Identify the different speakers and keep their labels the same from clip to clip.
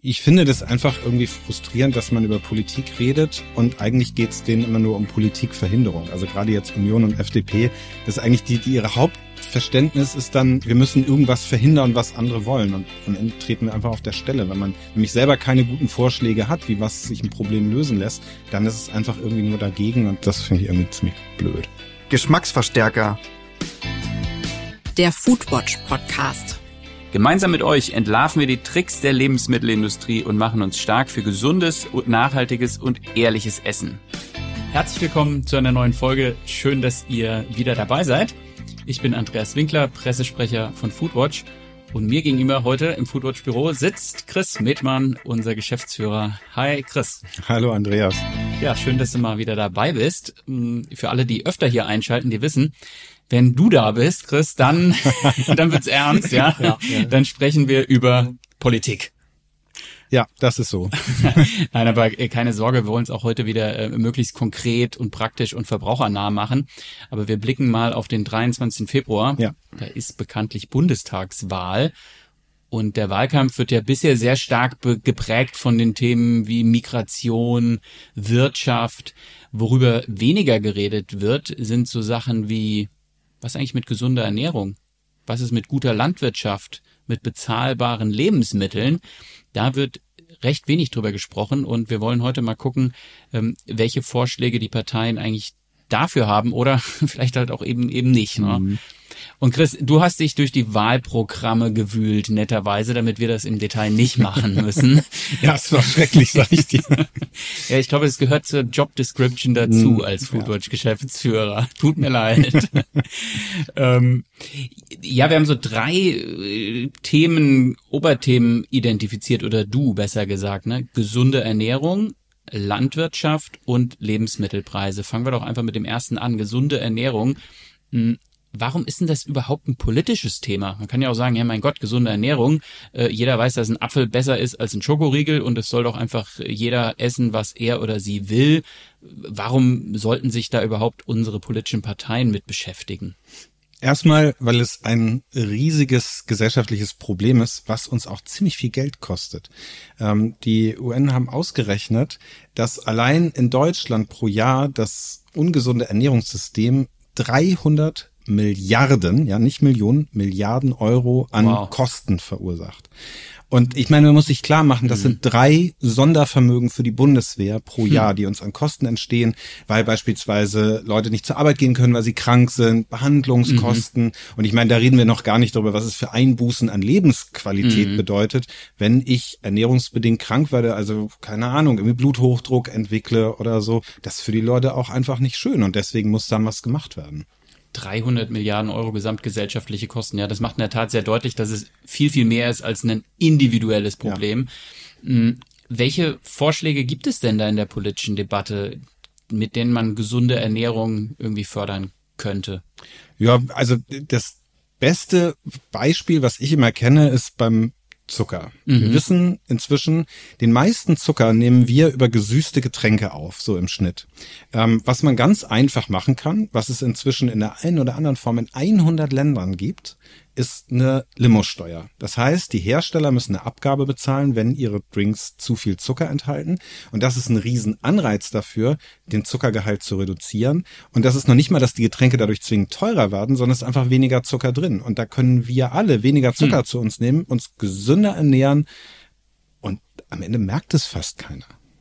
Speaker 1: Ich finde das einfach irgendwie frustrierend, dass man über Politik redet und eigentlich geht es denen immer nur um Politikverhinderung. Also gerade jetzt Union und FDP, das ist eigentlich die ihre Hauptverständnis ist dann, wir müssen irgendwas verhindern, was andere wollen. Und am Ende treten wir einfach auf der Stelle. Wenn man nämlich selber keine guten Vorschläge hat, wie was sich ein Problem lösen lässt, dann ist es einfach irgendwie nur dagegen und das finde ich irgendwie ziemlich blöd.
Speaker 2: Geschmacksverstärker.
Speaker 3: Der Foodwatch Podcast.
Speaker 4: Gemeinsam mit euch entlarven wir die Tricks der Lebensmittelindustrie und machen uns stark für gesundes und nachhaltiges und ehrliches Essen.
Speaker 5: Herzlich willkommen zu einer neuen Folge. Schön, dass ihr wieder dabei seid. Ich bin Andreas Winkler, Pressesprecher von Foodwatch. Und mir gegenüber heute im Foodwatch-Büro sitzt Chris Metmann, unser Geschäftsführer. Hi Chris.
Speaker 1: Hallo Andreas.
Speaker 5: Ja, schön, dass du mal wieder dabei bist. Für alle, die öfter hier einschalten, die wissen, wenn du da bist, Chris, dann wird's ernst, ja? Ja. Dann sprechen wir über Politik.
Speaker 1: Ja, das ist so.
Speaker 5: Nein, aber keine Sorge, wir wollen es auch heute wieder möglichst konkret und praktisch und verbrauchernah machen. Aber wir blicken mal auf den 23. Februar.
Speaker 1: Ja.
Speaker 5: Da ist bekanntlich Bundestagswahl. Und der Wahlkampf wird ja bisher sehr stark geprägt von den Themen wie Migration, Wirtschaft. Worüber weniger geredet wird, sind so Sachen wie, was eigentlich mit gesunder Ernährung? Was ist mit guter Landwirtschaft? Mit bezahlbaren Lebensmitteln? Da wird recht wenig drüber gesprochen und wir wollen heute mal gucken, welche Vorschläge die Parteien eigentlich dafür haben oder vielleicht halt auch eben nicht. Ne? Mhm. Und Chris, du hast dich durch die Wahlprogramme gewühlt, netterweise, damit wir das im Detail nicht machen müssen.
Speaker 1: Ja, es war schrecklich, sag ich dir.
Speaker 5: Ja, ich glaube, es gehört zur Job Description dazu als Foodwatch-Geschäftsführer. Tut mir leid. Ja, wir haben so 3 Oberthemen identifiziert, oder du besser gesagt, ne? Gesunde Ernährung, Landwirtschaft und Lebensmittelpreise. Fangen wir doch einfach mit dem ersten an. Gesunde Ernährung. Warum ist denn das überhaupt ein politisches Thema? Man kann ja auch sagen, ja mein Gott, gesunde Ernährung. Jeder weiß, dass ein Apfel besser ist als ein Schokoriegel und es soll doch einfach jeder essen, was er oder sie will. Warum sollten sich da überhaupt unsere politischen Parteien mit beschäftigen?
Speaker 1: Erstmal, weil es ein riesiges gesellschaftliches Problem ist, was uns auch ziemlich viel Geld kostet. Die UN haben ausgerechnet, dass allein in Deutschland pro Jahr das ungesunde Ernährungssystem 300 Milliarden, ja nicht Millionen, Milliarden Euro an Kosten verursacht. Und ich meine, man muss sich klar machen, das sind 3 Sondervermögen für die Bundeswehr pro Jahr, die uns an Kosten entstehen, weil beispielsweise Leute nicht zur Arbeit gehen können, weil sie krank sind, Behandlungskosten. Und ich meine, da reden wir noch gar nicht darüber, was es für Einbußen an Lebensqualität bedeutet, wenn ich ernährungsbedingt krank werde, also keine Ahnung, irgendwie Bluthochdruck entwickle oder so. Das ist für die Leute auch einfach nicht schön und deswegen muss da was gemacht werden.
Speaker 5: 300 Milliarden Euro gesamtgesellschaftliche Kosten. Ja, das macht in der Tat sehr deutlich, dass es viel, viel mehr ist als ein individuelles Problem. Ja. Welche Vorschläge gibt es denn da in der politischen Debatte, mit denen man gesunde Ernährung irgendwie fördern könnte?
Speaker 1: Ja, also das beste Beispiel, was ich immer kenne, ist beim Zucker. Wir wissen inzwischen, den meisten Zucker nehmen wir über gesüßte Getränke auf, so im Schnitt. Was man ganz einfach machen kann, was es inzwischen in der einen oder anderen Form in 100 Ländern gibt, ist eine Limosteuer. Das heißt, die Hersteller müssen eine Abgabe bezahlen, wenn ihre Drinks zu viel Zucker enthalten. Und das ist ein Riesenanreiz dafür, den Zuckergehalt zu reduzieren. Und das ist noch nicht mal, dass die Getränke dadurch zwingend teurer werden, sondern es ist einfach weniger Zucker drin. Und da können wir alle weniger Zucker zu uns nehmen, uns gesünder ernähren. Und am Ende merkt es fast keiner.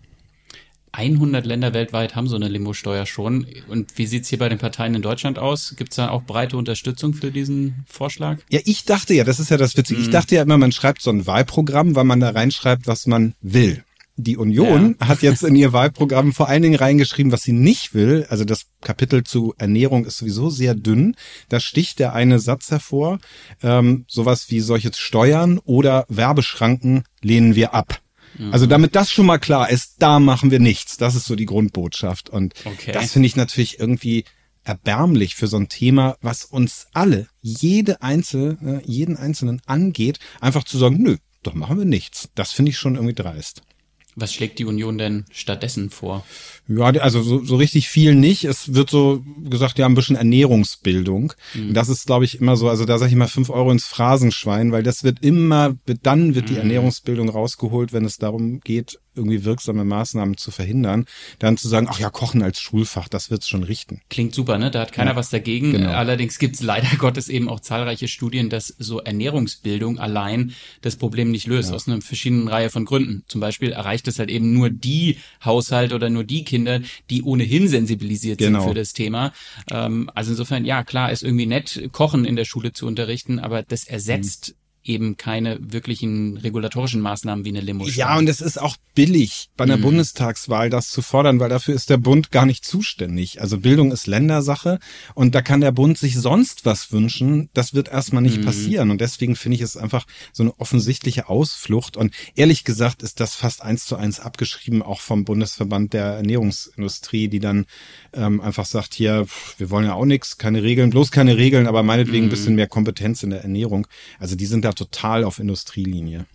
Speaker 5: 100 Länder weltweit haben so eine Limosteuer schon. Und wie sieht's hier bei den Parteien in Deutschland aus? Gibt's da auch breite Unterstützung für diesen Vorschlag?
Speaker 1: Ja, ich dachte ja, das ist ja das Witzige. Ich dachte ja immer, man schreibt so ein Wahlprogramm, weil man da reinschreibt, was man will. Die Union hat jetzt in ihr Wahlprogramm vor allen Dingen reingeschrieben, was sie nicht will. Also das Kapitel zu Ernährung ist sowieso sehr dünn. Da sticht der eine Satz hervor. Sowas wie solche Steuern oder Werbeschranken lehnen wir ab. Also damit das schon mal klar ist, da machen wir nichts. Das ist so die Grundbotschaft. Und das finde ich natürlich irgendwie erbärmlich für so ein Thema, was uns alle, jeden Einzelnen angeht, einfach zu sagen, nö, doch machen wir nichts. Das finde ich schon irgendwie dreist.
Speaker 5: Was schlägt die Union denn stattdessen vor?
Speaker 1: Ja, also so richtig viel nicht. Es wird so gesagt, ja, ein bisschen Ernährungsbildung. Das ist, glaube ich, immer so, also da sage ich immer 5 Euro ins Phrasenschwein, weil das wird die Ernährungsbildung rausgeholt, wenn es darum geht, irgendwie wirksame Maßnahmen zu verhindern. Dann zu sagen, ach ja, Kochen als Schulfach, das wird's schon richten.
Speaker 5: Klingt super, ne? Da hat keiner was dagegen.
Speaker 1: Genau.
Speaker 5: Allerdings gibt's leider Gottes eben auch zahlreiche Studien, dass so Ernährungsbildung allein das Problem nicht löst, aus einer verschiedenen Reihe von Gründen. Zum Beispiel erreicht es halt eben nur die Haushalte oder nur die Kinder, die ohnehin sensibilisiert sind für das Thema. Also insofern, ja, klar, ist irgendwie nett, Kochen in der Schule zu unterrichten, aber das ersetzt eben keine wirklichen regulatorischen Maßnahmen wie eine Limo-Steuer.
Speaker 1: Ja, und es ist auch billig, bei einer Bundestagswahl das zu fordern, weil dafür ist der Bund gar nicht zuständig. Also Bildung ist Ländersache und da kann der Bund sich sonst was wünschen. Das wird erstmal nicht passieren und deswegen finde ich es einfach so eine offensichtliche Ausflucht und ehrlich gesagt ist das fast 1:1 abgeschrieben, auch vom Bundesverband der Ernährungsindustrie, die dann einfach sagt, hier, wir wollen ja auch nichts, keine Regeln, bloß keine Regeln, aber meinetwegen ein bisschen mehr Kompetenz in der Ernährung. Also die sind da total auf Industrielinie.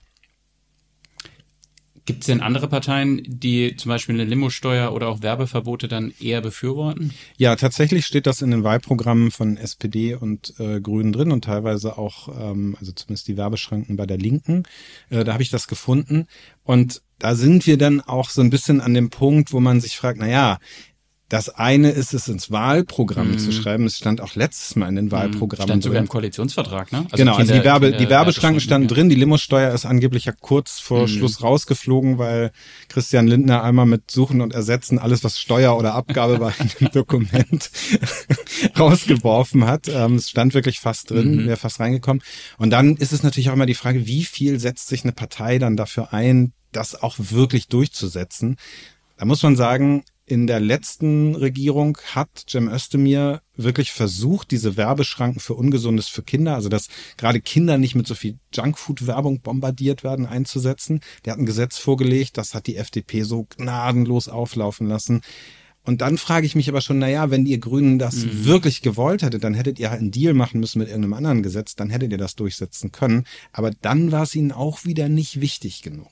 Speaker 5: Gibt es denn andere Parteien, die zum Beispiel eine Limo-Steuer oder auch Werbeverbote dann eher befürworten?
Speaker 1: Ja, tatsächlich steht das in den Wahlprogrammen von SPD und Grünen drin und teilweise auch, also zumindest die Werbeschranken bei der Linken. Da habe ich das gefunden. Und da sind wir dann auch so ein bisschen an dem Punkt, wo man sich fragt, das eine ist es ins Wahlprogramm zu schreiben. Es stand auch letztes Mal in den Wahlprogrammen
Speaker 5: stand sogar
Speaker 1: drin.
Speaker 5: im Koalitionsvertrag, ne? Also
Speaker 1: genau, also die Werbeschranken standen
Speaker 5: ja
Speaker 1: drin. Die Limosteuer ist angeblich ja kurz vor Schluss rausgeflogen, weil Christian Lindner einmal mit Suchen und Ersetzen alles, was Steuer oder Abgabe war, in dem Dokument rausgeworfen hat. Es stand wirklich fast drin, wäre fast reingekommen. Und dann ist es natürlich auch immer die Frage, wie viel setzt sich eine Partei dann dafür ein, das auch wirklich durchzusetzen? Da muss man sagen, in der letzten Regierung hat Cem Özdemir wirklich versucht, diese Werbeschranken für Ungesundes für Kinder, also dass gerade Kinder nicht mit so viel Junkfood-Werbung bombardiert werden, einzusetzen. Der hat ein Gesetz vorgelegt, das hat die FDP so gnadenlos auflaufen lassen. Und dann frage ich mich aber schon, wenn ihr Grünen das wirklich gewollt hättet, dann hättet ihr halt einen Deal machen müssen mit irgendeinem anderen Gesetz, dann hättet ihr das durchsetzen können. Aber dann war es ihnen auch wieder nicht wichtig genug.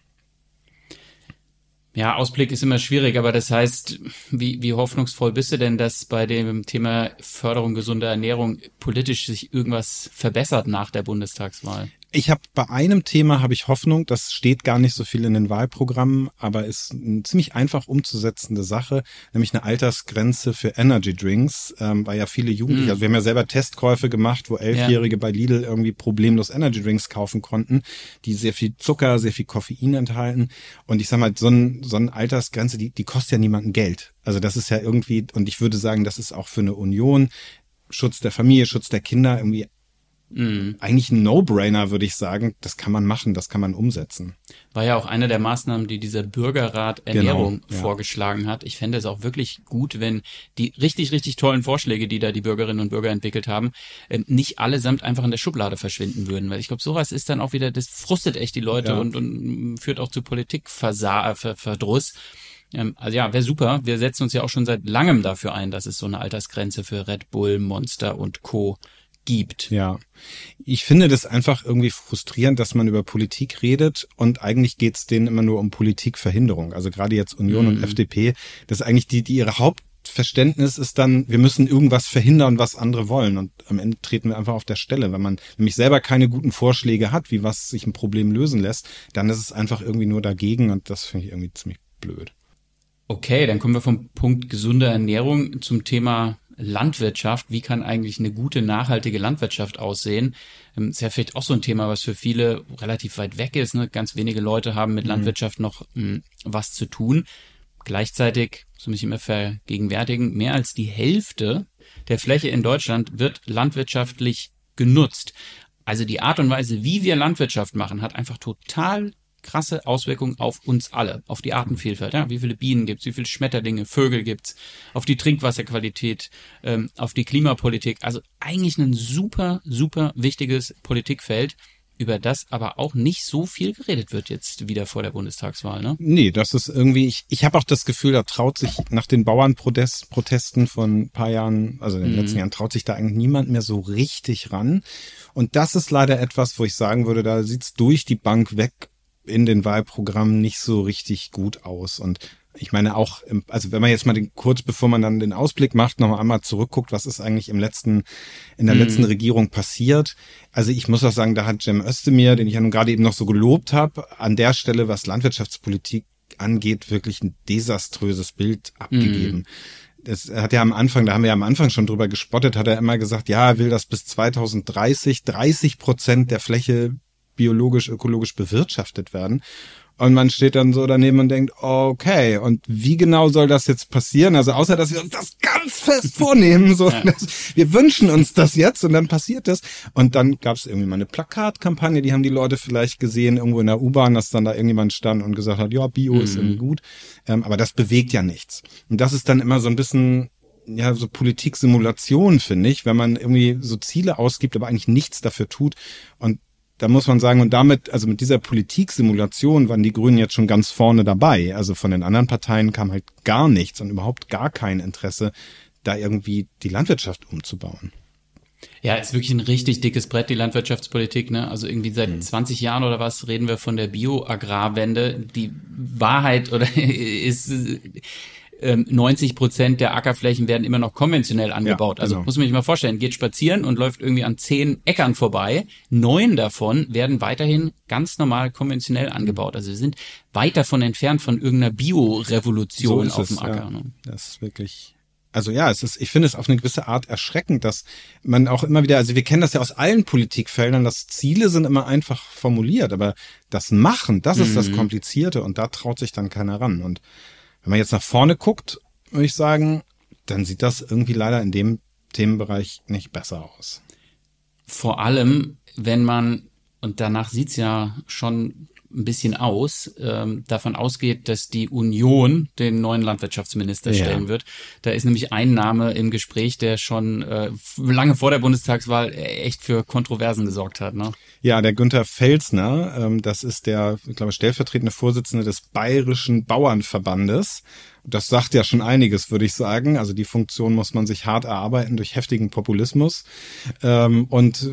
Speaker 5: Ja, Ausblick ist immer schwierig, aber das heißt, wie hoffnungsvoll bist du denn, dass bei dem Thema Förderung gesunder Ernährung politisch sich irgendwas verbessert nach der Bundestagswahl? Bei einem Thema habe ich Hoffnung, das steht gar nicht so viel in den Wahlprogrammen, aber ist eine ziemlich einfach umzusetzende Sache, nämlich eine Altersgrenze für Energy Drinks, weil ja viele Jugendliche, also wir haben ja selber Testkäufe gemacht, wo 11-Jährige bei Lidl irgendwie problemlos Energy Drinks kaufen konnten, die sehr viel Zucker, sehr viel Koffein enthalten und ich sag mal, so eine Altersgrenze, die kostet ja niemandem Geld. Also das ist ja irgendwie, und ich würde sagen, das ist auch für eine Union, Schutz der Familie, Schutz der Kinder irgendwie eigentlich ein No-Brainer, würde ich sagen. Das kann man machen, das kann man umsetzen. War ja auch eine der Maßnahmen, die dieser Bürgerrat Ernährung vorgeschlagen hat. Ich fände es auch wirklich gut, wenn die richtig, richtig tollen Vorschläge, die da die Bürgerinnen und Bürger entwickelt haben, nicht allesamt einfach in der Schublade verschwinden würden. Weil ich glaube, sowas ist dann auch wieder, das frustet echt die Leute und führt auch zu Politikverdruss. Also ja, wäre super. Wir setzen uns ja auch schon seit langem dafür ein, dass es so eine Altersgrenze für Red Bull, Monster und Co. gibt. Ja, ich finde das einfach irgendwie frustrierend, dass man über Politik redet und eigentlich geht's denen immer nur um Politikverhinderung. Also gerade jetzt Union und FDP, das ist eigentlich ihre Hauptverständnis ist dann, wir müssen irgendwas verhindern, was andere wollen und am Ende treten wir einfach auf der Stelle. Wenn man nämlich selber keine guten Vorschläge hat, wie was sich ein Problem lösen lässt, dann ist es einfach irgendwie nur dagegen und das finde ich irgendwie ziemlich blöd. Okay, dann kommen wir vom Punkt gesunde Ernährung zum Thema Landwirtschaft. Wie kann eigentlich eine gute, nachhaltige Landwirtschaft aussehen? Ist ja vielleicht auch so ein Thema, was für viele relativ weit weg ist. Ne? Ganz wenige Leute haben mit Landwirtschaft noch was zu tun. Gleichzeitig, so muss ich immer vergegenwärtigen, mehr als die Hälfte der Fläche in Deutschland wird landwirtschaftlich genutzt. Also die Art und Weise, wie wir Landwirtschaft machen, hat einfach total krasse Auswirkungen auf uns alle, auf die Artenvielfalt. Ja? Wie viele Bienen gibt's, wie viele Schmetterlinge, Vögel gibt's, auf die Trinkwasserqualität, auf die Klimapolitik. Also eigentlich ein super, super wichtiges Politikfeld, über das aber auch nicht so viel geredet wird jetzt wieder vor der Bundestagswahl. Ne? Nee, das ist irgendwie, ich habe auch das Gefühl, da traut sich nach den Bauernprotesten von ein paar Jahren, also in den letzten Jahren, traut sich da eigentlich niemand mehr so richtig ran. Und das ist leider etwas, wo ich sagen würde, da sieht's durch die Bank weg
Speaker 1: in den Wahlprogrammen nicht so richtig gut aus. Und ich meine auch, also wenn man jetzt mal kurz bevor man dann den Ausblick macht, noch einmal zurückguckt, was ist eigentlich in der letzten Regierung passiert. Also ich muss auch sagen, da hat Cem Özdemir, den ich ja nun gerade eben noch so gelobt habe, an der Stelle, was Landwirtschaftspolitik angeht, wirklich ein desaströses Bild abgegeben. Das hat ja am Anfang, da haben wir ja am Anfang schon drüber gespottet, hat er immer gesagt, ja, er will, dass bis 2030 30% der Fläche biologisch, ökologisch bewirtschaftet werden. Und man steht dann so daneben und denkt, okay, und wie genau soll das jetzt passieren? Also außer, dass wir uns das ganz fest vornehmen, so, wir wünschen uns das jetzt und dann passiert das. Und dann gab es irgendwie mal eine Plakatkampagne, die haben die Leute vielleicht gesehen, irgendwo in der U-Bahn, dass dann da irgendjemand stand und gesagt hat, ja, Bio ist irgendwie gut. Aber das bewegt ja nichts. Und das ist dann immer so ein bisschen, ja, so Politiksimulation, finde ich, wenn man irgendwie so Ziele ausgibt, aber eigentlich nichts dafür tut. Und da muss man sagen, und damit, also mit dieser Politiksimulation waren die Grünen jetzt schon ganz vorne dabei. Also von den anderen Parteien kam halt gar nichts und überhaupt gar kein Interesse, da irgendwie die Landwirtschaft umzubauen.
Speaker 5: Ja, ist wirklich ein richtig dickes Brett, die Landwirtschaftspolitik, ne? Also irgendwie seit 20 Jahren oder was reden wir von der Bio-Agrarwende. Die Wahrheit ist 90% der Ackerflächen werden immer noch konventionell angebaut.
Speaker 1: Ja,
Speaker 5: also muss man sich mal vorstellen, geht spazieren und läuft irgendwie an 10 Äckern vorbei. 9 davon werden weiterhin ganz normal konventionell angebaut. Also wir sind weit davon entfernt von irgendeiner Bio-Revolution auf dem Acker.
Speaker 1: Ja.
Speaker 5: Ne?
Speaker 1: Das ist wirklich, also ja, ich finde es auf eine gewisse Art erschreckend, dass man auch immer wieder, also wir kennen das ja aus allen Politikfeldern, dass Ziele sind immer einfach formuliert, aber das Machen, das ist das Komplizierte und da traut sich dann keiner ran. Und wenn man jetzt nach vorne guckt, würde ich sagen, dann sieht das irgendwie leider in dem Themenbereich nicht besser aus.
Speaker 5: Vor allem, wenn man, und danach sieht's ja schon ein bisschen aus, davon ausgeht, dass die Union den neuen Landwirtschaftsminister stellen wird. Da ist nämlich ein Name im Gespräch, der schon lange vor der Bundestagswahl echt für Kontroversen gesorgt hat. Ne?
Speaker 1: Ja, der Günther Felsner, das ist der, ich glaube, stellvertretende Vorsitzende des Bayerischen Bauernverbandes. Das sagt ja schon einiges, würde ich sagen. Also die Funktion muss man sich hart erarbeiten durch heftigen Populismus. Und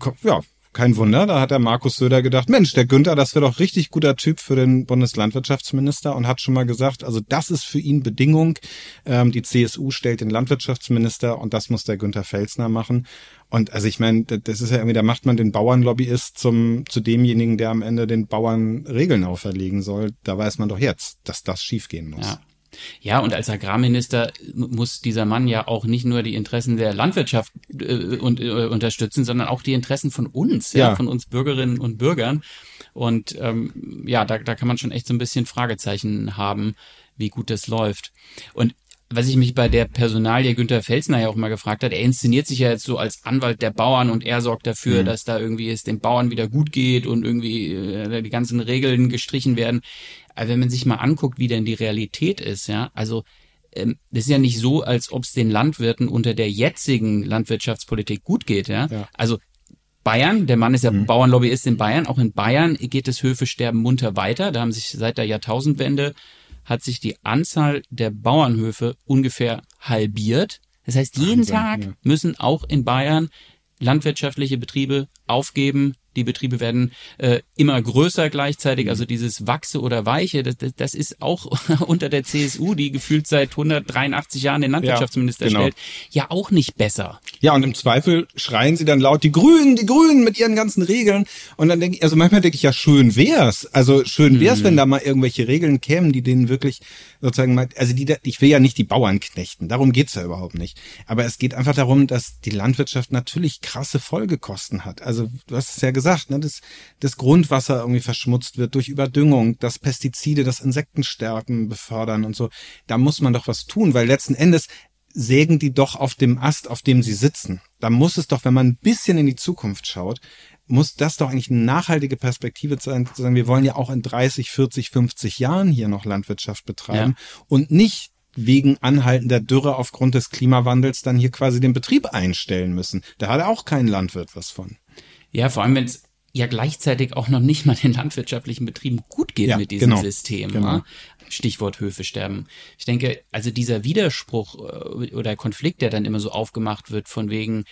Speaker 1: kein Wunder, da hat der Markus Söder gedacht, Mensch, der Günther, das wäre doch richtig guter Typ für den Bundeslandwirtschaftsminister und hat schon mal gesagt, also das ist für ihn Bedingung. Die CSU stellt den Landwirtschaftsminister und das muss der Günther Felsner machen. Und also ich meine, das ist ja irgendwie, da macht man den Bauernlobbyist zu demjenigen, der am Ende den Bauern Regeln auferlegen soll. Da weiß man doch jetzt, dass das schiefgehen muss.
Speaker 5: Ja, und als Agrarminister muss dieser Mann ja auch nicht nur die Interessen der Landwirtschaft unterstützen, sondern auch die Interessen von uns, von uns Bürgerinnen und Bürgern. Und da kann man schon echt so ein bisschen Fragezeichen haben, wie gut das läuft. Und was ich mich bei der Personalie Günther Felsner ja auch mal gefragt hat, er inszeniert sich ja jetzt so als Anwalt der Bauern und er sorgt dafür, dass da irgendwie es den Bauern wieder gut geht und irgendwie die ganzen Regeln gestrichen werden. Aber wenn man sich mal anguckt, wie denn die Realität ist, also das ist ja nicht so, als ob es den Landwirten unter der jetzigen Landwirtschaftspolitik gut geht, Also Bayern, der Mann ist ja Bauernlobbyist in Bayern, auch in Bayern geht das Höfesterben munter weiter. Da haben sich seit der Jahrtausendwende hat sich die Anzahl der Bauernhöfe ungefähr halbiert. Das heißt, jeden Tag müssen auch in Bayern landwirtschaftliche Betriebe aufgeben. Die Betriebe werden immer größer gleichzeitig. Also dieses Wachse oder Weiche, das ist auch unter der CSU, die gefühlt seit 183 Jahren den Landwirtschaftsminister stellt, ja auch nicht besser.
Speaker 1: Ja, und im Zweifel schreien sie dann laut, die Grünen mit ihren ganzen Regeln. Und dann denke ich, also manchmal denke ich, ja, schön wär's. Also schön wär's, wenn da mal irgendwelche Regeln kämen, die denen wirklich sozusagen mal, also ich will ja nicht die Bauern knechten, darum geht's ja überhaupt nicht. Aber es geht einfach darum, dass die Landwirtschaft natürlich krasse Folgekosten hat. Also du hast es ja gesagt, ne, das Grundwasser irgendwie verschmutzt wird durch Überdüngung, dass Pestizide das Insektensterben befördern und so. Da muss man doch was tun, weil letzten Endes sägen die doch auf dem Ast, auf dem sie sitzen. Da muss es doch, wenn man ein bisschen in die Zukunft schaut, muss das doch eigentlich eine nachhaltige Perspektive sein, zu sagen, wir wollen ja auch in 30, 40, 50 Jahren hier noch Landwirtschaft betreiben und nicht wegen anhaltender Dürre aufgrund des Klimawandels dann hier quasi den Betrieb einstellen müssen. Da hat auch kein Landwirt was von.
Speaker 5: Ja, vor allem, wenn es ja gleichzeitig auch noch nicht mal den landwirtschaftlichen Betrieben gut geht mit diesem System. Genau. Stichwort Höfesterben. Ich denke, also dieser Widerspruch oder Konflikt, der dann immer so aufgemacht wird, von wegen,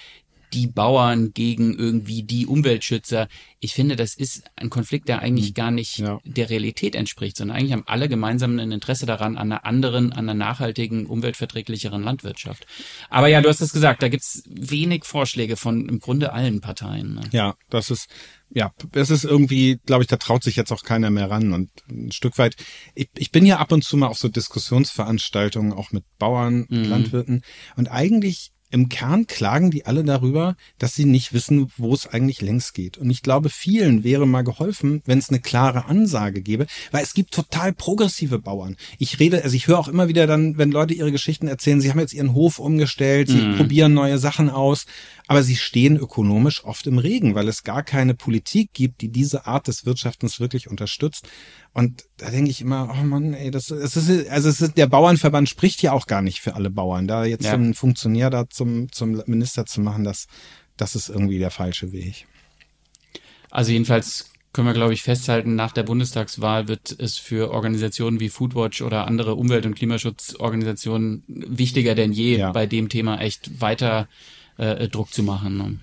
Speaker 5: die Bauern gegen irgendwie die Umweltschützer. Ich finde, das ist ein Konflikt, der eigentlich gar nicht der Realität entspricht, sondern eigentlich haben alle gemeinsam ein Interesse daran, an einer nachhaltigen, umweltverträglicheren Landwirtschaft. Aber ja, du hast es gesagt, da gibt's wenig Vorschläge von im Grunde allen Parteien. Ne?
Speaker 1: Ja, das ist irgendwie, glaube ich, da traut sich jetzt auch keiner mehr ran. Und ein Stück weit, ich bin ja ab und zu mal auf so Diskussionsveranstaltungen, auch mit Bauern, Landwirten. Und eigentlich im Kern klagen die alle darüber, dass sie nicht wissen, wo es eigentlich längst geht. Und ich glaube, vielen wäre mal geholfen, wenn es eine klare Ansage gäbe, weil es gibt total progressive Bauern. Ich höre auch immer wieder dann, wenn Leute ihre Geschichten erzählen, sie haben jetzt ihren Hof umgestellt, sie probieren neue Sachen aus, aber sie stehen ökonomisch oft im Regen, weil es gar keine Politik gibt, die diese Art des Wirtschaftens wirklich unterstützt. Und da denke ich immer, oh Mann, ey, der Bauernverband spricht ja auch gar nicht für alle Bauern. Da jetzt so einen Funktionär da zum Minister zu machen, das ist irgendwie der falsche Weg.
Speaker 5: Also jedenfalls können wir, glaube ich, festhalten, nach der Bundestagswahl wird es für Organisationen wie Foodwatch oder andere Umwelt- und Klimaschutzorganisationen wichtiger denn je, bei dem Thema echt weiter Druck zu machen. Ne?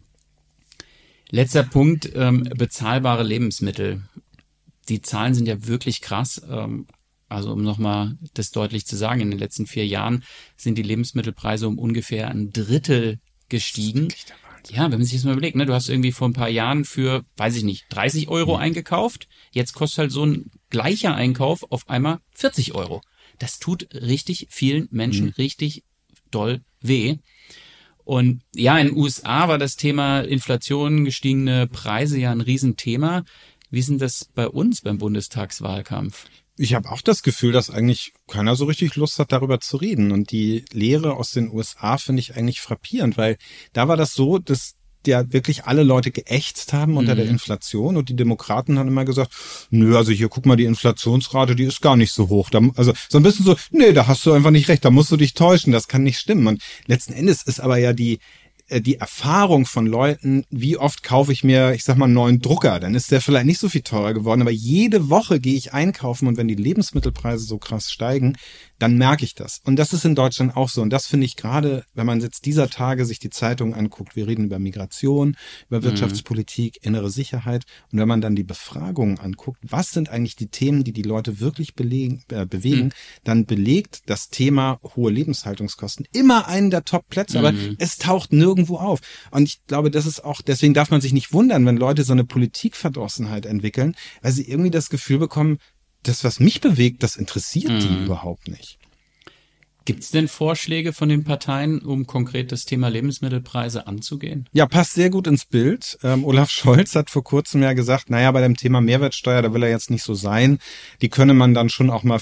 Speaker 5: Letzter Punkt, bezahlbare Lebensmittel. Die Zahlen sind ja wirklich krass. Also um nochmal das deutlich zu sagen, in den letzten 4 Jahren sind die Lebensmittelpreise um ungefähr ein Drittel gestiegen. Ja, wenn man sich das mal überlegt, ne, du hast irgendwie vor ein paar Jahren für, weiß ich nicht, 30 Euro eingekauft. Jetzt kostet halt so ein gleicher Einkauf auf einmal 40 Euro. Das tut richtig vielen Menschen richtig doll weh. Und ja, in den USA war das Thema Inflation, gestiegene Preise ja ein Riesenthema. Wie ist denn das bei uns beim Bundestagswahlkampf?
Speaker 1: Ich habe auch das Gefühl, dass eigentlich keiner so richtig Lust hat, darüber zu reden. Und die Lehre aus den USA finde ich eigentlich frappierend, weil da war das so, dass ja wirklich alle Leute geächtzt haben unter der Inflation und die Demokraten haben immer gesagt, nö, also hier guck mal, die Inflationsrate, die ist gar nicht so hoch. Also so ein bisschen so, nee, da hast du einfach nicht recht, da musst du dich täuschen, das kann nicht stimmen. Und letzten Endes ist aber ja die Erfahrung von Leuten, wie oft kaufe ich mir, ich sag mal, einen neuen Drucker, dann ist der vielleicht nicht so viel teurer geworden, aber jede Woche gehe ich einkaufen und wenn die Lebensmittelpreise so krass steigen, dann merke ich das. Und das ist in Deutschland auch so. Und das finde ich gerade, wenn man jetzt dieser Tage sich die Zeitung anguckt, wir reden über Migration, über Wirtschaftspolitik, innere Sicherheit. Und wenn man dann die Befragungen anguckt, was sind eigentlich die Themen, die die Leute wirklich bewegen, dann belegt das Thema hohe Lebenshaltungskosten immer einen der Top-Plätze, aber es taucht nirgendwo auf. Und ich glaube, das ist auch, deswegen darf man sich nicht wundern, wenn Leute so eine Politikverdrossenheit entwickeln, weil sie irgendwie das Gefühl bekommen, das, was mich bewegt, das interessiert die überhaupt nicht.
Speaker 5: Gibt es denn Vorschläge von den Parteien, um konkret das Thema Lebensmittelpreise anzugehen?
Speaker 1: Ja, passt sehr gut ins Bild. Olaf Scholz hat vor kurzem ja gesagt, naja, bei dem Thema Mehrwertsteuer, da will er jetzt nicht so sein. Die könne man dann schon auch mal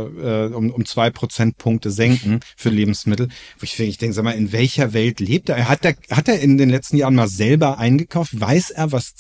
Speaker 1: um 2 Prozentpunkte senken für Lebensmittel. Wo ich denke, sag mal, in welcher Welt lebt er? Hat er in den letzten Jahren mal selber eingekauft? Weiß er, was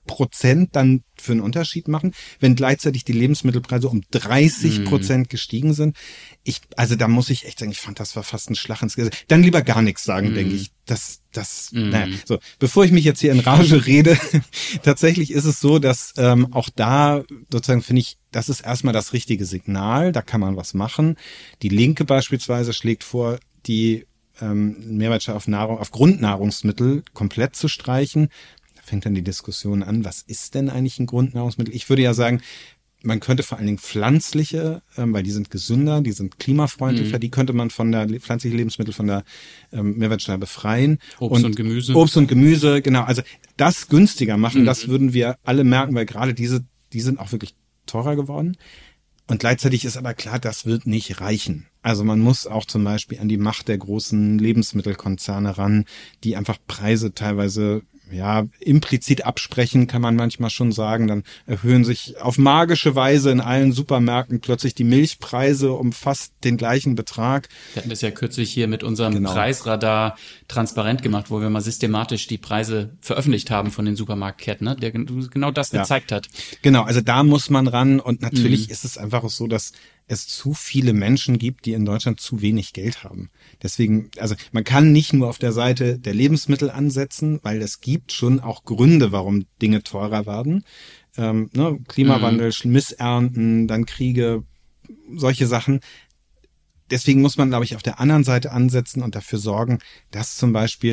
Speaker 1: 2% dann für einen Unterschied machen, wenn gleichzeitig die Lebensmittelpreise um 30% gestiegen sind? Also da muss ich echt sagen, ich fand, das war fast ein Schlag ins Gesicht. Dann lieber gar nichts sagen, denke ich. Naja, so. Bevor ich mich jetzt hier in Rage rede, tatsächlich ist es so, dass auch da sozusagen finde ich, das ist erstmal das richtige Signal, da kann man was machen. Die Linke beispielsweise schlägt vor, die Mehrwertsteuer auf Grundnahrungsmittel komplett zu streichen. Da fängt dann die Diskussion an, was ist denn eigentlich ein Grundnahrungsmittel? Ich würde ja sagen, man könnte vor allen Dingen pflanzliche, weil die sind gesünder, die sind klimafreundlicher, die könnte man von der pflanzlichen Lebensmittel von der Mehrwertsteuer befreien.
Speaker 5: Obst und Gemüse.
Speaker 1: Obst und Gemüse, genau. Also das günstiger machen, das würden wir alle merken, weil gerade die sind auch wirklich teurer geworden. Und gleichzeitig ist aber klar, das wird nicht reichen. Also man muss auch zum Beispiel an die Macht der großen Lebensmittelkonzerne ran, die einfach Preise teilweise implizit absprechen, kann man manchmal schon sagen. Dann erhöhen sich auf magische Weise in allen Supermärkten plötzlich die Milchpreise um fast den gleichen Betrag.
Speaker 5: Wir hatten das ja kürzlich hier mit unserem Preisradar transparent gemacht, wo wir mal systematisch die Preise veröffentlicht haben von den Supermarktketten, ne? Der genau das gezeigt hat.
Speaker 1: Genau, also da muss man ran und natürlich ist es einfach so, dass es zu viele Menschen gibt, die in Deutschland zu wenig Geld haben. Deswegen, also man kann nicht nur auf der Seite der Lebensmittel ansetzen, weil es gibt schon auch Gründe, warum Dinge teurer werden. Klimawandel, Missernten, dann Kriege, solche Sachen. Deswegen muss man, glaube ich, auf der anderen Seite ansetzen und dafür sorgen, dass zum Beispiel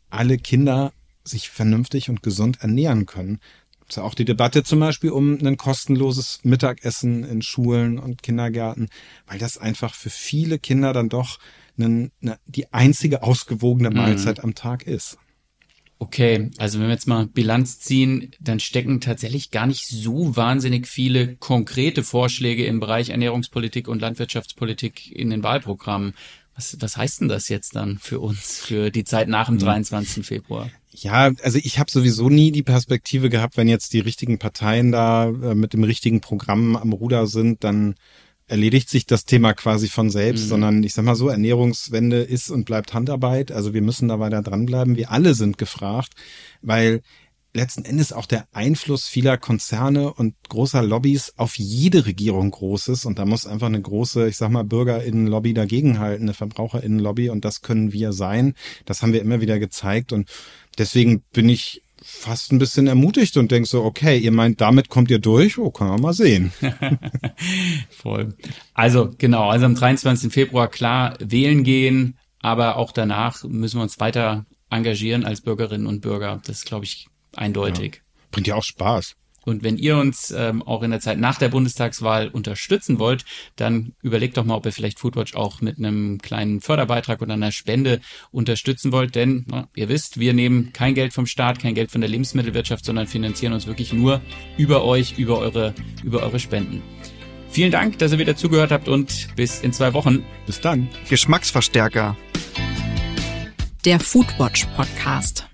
Speaker 1: alle Kinder sich vernünftig und gesund ernähren können. Es ist ja auch die Debatte zum Beispiel um ein kostenloses Mittagessen in Schulen und Kindergärten, weil das einfach für viele Kinder dann doch die einzige ausgewogene Mahlzeit am Tag ist.
Speaker 5: Okay, also wenn wir jetzt mal Bilanz ziehen, dann stecken tatsächlich gar nicht so wahnsinnig viele konkrete Vorschläge im Bereich Ernährungspolitik und Landwirtschaftspolitik in den Wahlprogrammen. Was heißt denn das jetzt dann für uns, für die Zeit nach dem 23. Februar?
Speaker 1: Ja, also ich habe sowieso nie die Perspektive gehabt, wenn jetzt die richtigen Parteien da mit dem richtigen Programm am Ruder sind, dann erledigt sich das Thema quasi von selbst, sondern ich sag mal so, Ernährungswende ist und bleibt Handarbeit. Also wir müssen da weiter dranbleiben. Wir alle sind gefragt, weil letzten Endes auch der Einfluss vieler Konzerne und großer Lobbys auf jede Regierung groß ist. Und da muss einfach eine große, ich sag mal, BürgerInnen-Lobby dagegenhalten, eine VerbraucherInnen-Lobby. Und das können wir sein. Das haben wir immer wieder gezeigt. Und deswegen bin ich fast ein bisschen ermutigt und denk so, okay, ihr meint, damit kommt ihr durch? Oh, können wir mal sehen.
Speaker 5: Voll. Also genau, also am 23. Februar klar wählen gehen, aber auch danach müssen wir uns weiter engagieren als Bürgerinnen und Bürger. Das ist, glaube ich, eindeutig.
Speaker 1: Ja. Bringt ja auch Spaß.
Speaker 5: Und wenn ihr uns auch in der Zeit nach der Bundestagswahl unterstützen wollt, dann überlegt doch mal, ob ihr vielleicht Foodwatch auch mit einem kleinen Förderbeitrag oder einer Spende unterstützen wollt. Denn ihr wisst, wir nehmen kein Geld vom Staat, kein Geld von der Lebensmittelwirtschaft, sondern finanzieren uns wirklich nur über euch, über eure Spenden. Vielen Dank, dass ihr wieder zugehört habt und bis in 2 Wochen.
Speaker 1: Bis dann.
Speaker 2: Geschmacksverstärker.
Speaker 3: Der Foodwatch Podcast.